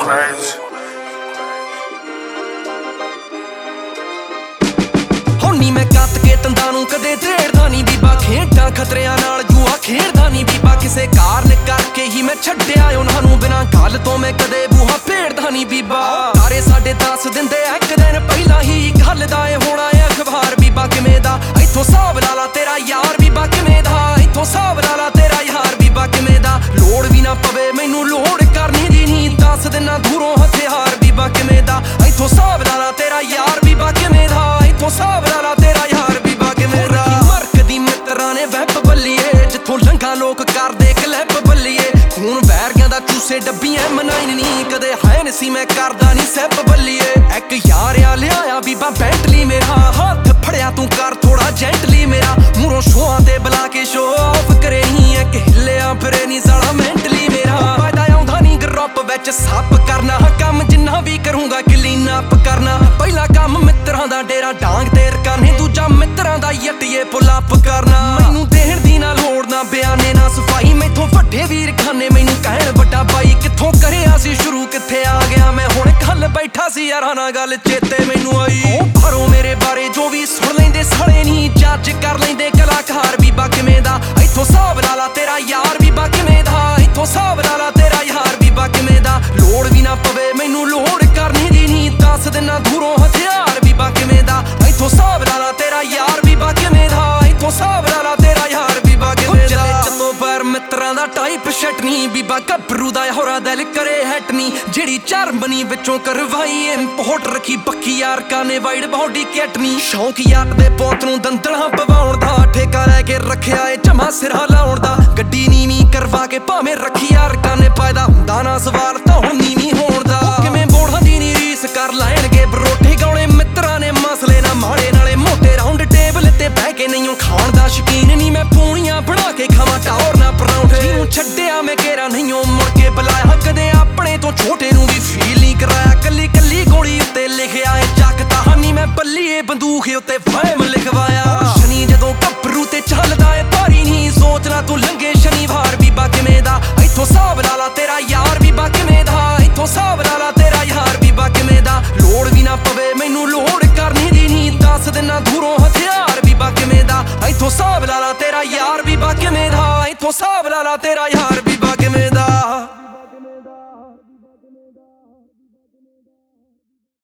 crazy. ਹੋਣੀ ਮੈਂ ਕੱਤ ਕੇ ਤੰਦਾਂ ਨੂੰ ਕਦੇ ਢੇੜਦਾ ਨਹੀਂ ਬੀਬਾ, ਖੇਡਾਂ ਖਤਰਿਆਂ ਨਾਲ ਜੂਆ ਖੇਡਦਾ ਨਹੀਂ ਬੀਬਾ। ਕਿਸੇ ਕਾਰਨ ਕਰਕੇ ਹੀ ਮੈਂ ਛੱਡਿਆ ਉਹਨਾਂ ਨੂੰ, ਬਿਨਾਂ ਗੱਲ ਤੋਂ ਮੈਂ ਕਦੇ ਬੂਹਾ ਭੇੜਦਾ ਨਹੀਂ ਬੀਬਾ। ਤਾਰੇ ਸਾਡੇ ਦੱਸ ਦਿੰਦੇ ਇੱਕ ਦਿਨ ਪਹਿਲਾਂ ਹੀ ਗੱਲ ਦਾ ਇਹ ਹੋਣਾ ਏ ਅਖਬਾਰ ਬੀਬਾ ਕਿਵੇਂ ਦਾ। ਇੱਥੋਂ ਹਿਸਾਬ ਲਾ ਲਾ ਤੇਰਾ ਯਾਰ ਬੀਬਾ ਕਿਵੇਂ ਦਾ, ਇੱਥੋਂ ਹਿਸਾਬ ਲਾ ਲਾ ਤੇਰਾ ਯਾਰ ਬੀਬਾ ਕਿਵੇਂ ਦਾ। ਲੋੜ ਵੀ ਨਾ ਪਵੇ ਮੈਨੂੰ ਲੋੜ ਕਰਨੀ ਦੀ ਨਹੀਂ, ਦੱਸ ਦਿਨਾਂ ਦੂਰੋਂ ਹਥਿਆਰ ਬੀਬਾ ਕਿਵੇਂ ਦਾ। ਇੱਥੋਂ ਹਿਸਾਬ ਲਾ ਲਾ ਤੇਰਾ ਯਾਰ ਬੀਬਾ ਕਿਵੇਂ ਦਾ, ਇੱਥੋਂ ਹਿਸਾਬ ਲਾ ਲਾ ਤੇਰਾ ਯਾਰ ਬੀਬਾ ਕਿਵੇਂ ਦਾ। ਮਰਕਦੀ ਮਿੱਤਰਾਂ ਨੇ ਵੈਬ ਬੱਲੀਏ, ਜਿੱਥੋਂ ਲੰਘਾ ਲੋਕ ਕਰਦੇ ਕਲਿੱਪ ਬੱਲੀਏ। ਖੂਨ ਵੈਰੀਆਂ ਦਾ ਚੂਸੇ ਡੱਬੀਆਂ ਮਨਾਈ ਨਹੀਂ, ਕਦੇ ਹੈ ਨੀ ਸੀ ਮੈਂ ਕਰਦਾ ਨਹੀਂ ਸੈਪ ਬੱਲੀਏ। ਇੱਕ ਯਾਰ ਆ ਲਿਆਇਆ ਬੀਬਾ ਬੈਂਟਲੀ ਮੇਰਾ, ਹੱਥ ਫੜਿਆ ਤੂੰ ਕਰ ਥੋੜਾ ਜੈਂਟਲੀ ਮੇਰਾ। ਮੂਹਰੋਂ ਸ਼ੋਆਂ ਤੇ ਬੁਲਾ ਕੇ ਸ਼ੋ ਆਫ ਕਰੇ ਨਹੀਂ, ਇੱਕ ਹਿੱਲਿਆ ਫਿਰੇ ਨਹੀਂ ਸਾਲਾ ਮੈਂਟਲੀ ਮੇਰਾ। ਫਾਇਦਾ ਆਉਂਦਾ ਨਹੀਂ ਗਰੁੱਪ ਵਿੱਚ ਸੱਪ ਕਰਨਾ, ਕੰਮ ਜਿੰਨਾ ਵੀ ਕਰੂੰਗਾ ਕਲੀਨ ਅਪ ਕਰਨਾ। ਪਹਿਲਾ ਕੰਮ ਮਿੱਤਰਾਂ ਦਾ ਡੇਰਾ ਡਾਂਗ ਤੇ ਰਕਾਨੇ, ਦੂਜਾ ਮਿੱਤਰਾਂ ਦਾ ਯੱਟੀਏ ਪੁੱਲ ਅਪ ਕਰਨਾ। ਮੈਨੂੰ ਦੇਣ ਦੀ ਨਾ ਲੋੜ ਨਾ ਬਿਆਨੇ ਨਾ ਸਫਾਈ, ਮੈਥੋਂ ਵੱਡੇ ਵੀਰ ਖਾਨੇ ਮੈਨੂੰ ਕਹਿਣ ਵੱਡਾ ਬਾਈ। ਕਿੱਥੋਂ ਕਰਿਆ ਸੀ ਸ਼ੁਰੂ ਕਿੱਥੇ ਆ ਗਿਆ ਮੈਂ ਹੁਣ, ਕੱਲ ਬੈਠਾ ਸੀ ਯਾਰਾਂ ਨਾਲ ਗੱਲ ਚੇਤੇ ਮੈਨੂੰ ਆਈ। ਬਾਹਰੋਂ ਮੇਰੇ ਬਾਰੇ ਜੋ ਵੀ ਸੁਣ ਲੈਂਦੇ ਸਾਲੇ ਨਹੀਂ, ਜੱਜ ਕਰ ਲੈਂਦੇ ਕਲਾਕਾਰ ਬੀਬਾ ਕਿਵੇਂ ਦਾ। ਇੱਥੋਂ ਹਿਸਾਬ ਲਾ ਲਾ ਤੇਰਾ ਯਾਰ ਬੀਬਾ ਕਿਵੇਂ ਦਾ, ਇੱਥੋਂ ਹਿਸਾਬ ਲਾ ਲਾ ਤੇਰਾ ਯਾਰ ਬੀਬਾ ਕਿਵੇਂ ਦਾ। ਲੋੜ ਵੀ ਨਾ ਪਵੇ ਮੈਨੂੰ ਲੋੜ ਕਰਨੀ ਦੀ ਨਹੀਂ, ਦੱਸ ਦਿਨਾਂ ਦੂਰੋਂ ਹਥਿਆਰ ਬੀਬਾ ਕਿਵੇਂ ਦਾ। ਇੱਥੋਂ ਹਿਸਾਬ ਲਾ ਲਾ ਤੇਰਾ ਯਾਰ ਬੀਬਾ ਕਿਵੇਂ ਦਾ, ਇੱਥੋਂ ਹਿਸਾਬ ਲਾ ਲਾ ਤੇਰਾ ਯਾਰ ਬੀਬਾ ਕਿਵੇਂ ਦਾ। ਚੱਲੋ ਪਰ ਮਿੱਤਰਾਂ ਦਾ ਟਾਈਪ ਛਟਨੀ, ਬੀਬਾ ਗੱਭਰੂ ਦਾ ਹੋਰਾ ਦਿਲ ਕਰੇ ਹੈਟਨੀ। ਜਿਹੜੀ ਜਰਮਨੀ ਵਿੱਚੋਂ ਕਰਵਾਈ ਇੰਪੋਰਟ ਰੱਖੀ ਬੱਕੀ ਯਾਰ ਕਾਨੇ ਵਾਈਡ ਬਾਡੀ ਕੈਟਨੀ। ਸ਼ੌਂਕ ਯਾਰ ਦੇ ਪੋਤ ਨੂੰ ਦੰਦਲਾਂ ਪਵਾਉਣ ਦਾ, ਠੇਕਾ ਲੈ ਕੇ ਰੱਖਿਆ ਏ ਜਮਾ ਸਿਰਾ ਲਾਉਣ ਦਾ। ਗੱਡੀ ਨੀਵੀਂ ਕਰਵਾ ਕੇ ਭਾਵੇਂ ਰੱਖੀ ਯਾਰ ਕਾਨੇ, ਪਾਇਦਾ ਹੁੰਦਾ ਨਾ ਸਵਾਲ ਤਾਂ ਹੁਣ ਨੀਵੀਂ ਹੋਣ ਦਾ। ਕਿਵੇਂ ਬੋੜਾਂ ਦੀ ਨੀ ਰੀਸ ਕਰ ਲੈਣਗੇ ਬਰੋਟੇ ਗਾਉਣੇ ਮਿੱਤਰਾਂ ਨੇ, ਮਸਲੇ ਨਾ ਮਾੜੇ ਨਾਲੇ ਮੋਟੇ। ਰਾਉਂਡ ਟੇਬਲ ਤੇ ਬਹਿ ਕੇ ਨਹੀਂ ਖਾਣ ਦਾ ਸ਼ੌਕੀਨ ਨਹੀਂ ਮੈਂ, ਪੂਣੀਆਂ ਬਣਾ ਕੇ ਖਾਵਾਂ ਟੌਰ ਨਾ ਪਰੌਂਠੇ। ਜਿਹਨੂੰ ਛੱਡਿਆ ਮੈਂ ਘੇਰਾ ਨਹੀਂ ਮੁੜ ਕੇ ਬੁਲਾਇਆ, ਕਦੇ ਆਪਣੇ ਤੋਂ ਛੋਟੇ ਨੂੰ ਵੀ ਫੀਲ ਨਹੀਂ ਕਰਾਇਆ। ਕੱਲੀ ਕੱਲੀ ਗੋਲੀ ਉੱਤੇ ਲਿਖਿਆ ਏ ਜੱਗ ਕਹਾਣੀ, ਮੈਂ ਬੱਲੀਏ ਬੰਦੂਕ ਉੱਤੇ ਫਾਇਮ ਲਿਖਵਾਇਆ। ਸ਼ਨੀ ਜਦੋਂ ਗੱਭਰੂ ਤੇ ਚੱਲਦਾ ਏ ਭਾਰੀ ਨਹੀਂ, ਸੋਚਣਾ ਤੂੰ ਲੰਘੇ ਸ਼ਨੀਵਾਰ ਬੀਬਾ ਕਿਵੇਂ ਦਾ। ਇੱਥੋਂ ਹਿਸਾਬ ਲਾ ਲਾ ਤੇਰਾ ਯਾਰ ਬੀਬਾ ਕਿਵੇਂ ਦਾ, ਇੱਥੋਂ ਹਿਸਾਬ ਲਾ ਲਾ ਤੇਰਾ ਯਾਰ ਬੀਬਾ ਕਿਵੇਂ ਦਾ। ਲੋੜ ਵੀ ਨਾ ਪਵੇ ਮੈਨੂੰ ਲੋੜ ਕਰਨੀ ਦੀ ਨਹੀਂ, ਦੱਸ ਦਿਨਾਂ ਦੂਰੋਂ ਹਥਿਆਰ ਬੀਬਾ ਕਿਵੇਂ ਦਾ। ਇੱਥੋਂ ਹਿਸਾਬ ਲਾ ਲਾ ਤੇਰਾ ਯਾਰ ਬੀਬਾ ਕਿਵੇਂ ਦਾ, ਇੱਥੋਂ ਹਿਸਾਬ ਲਾ ਲਾ ਤੇਰਾ ਯਾਰ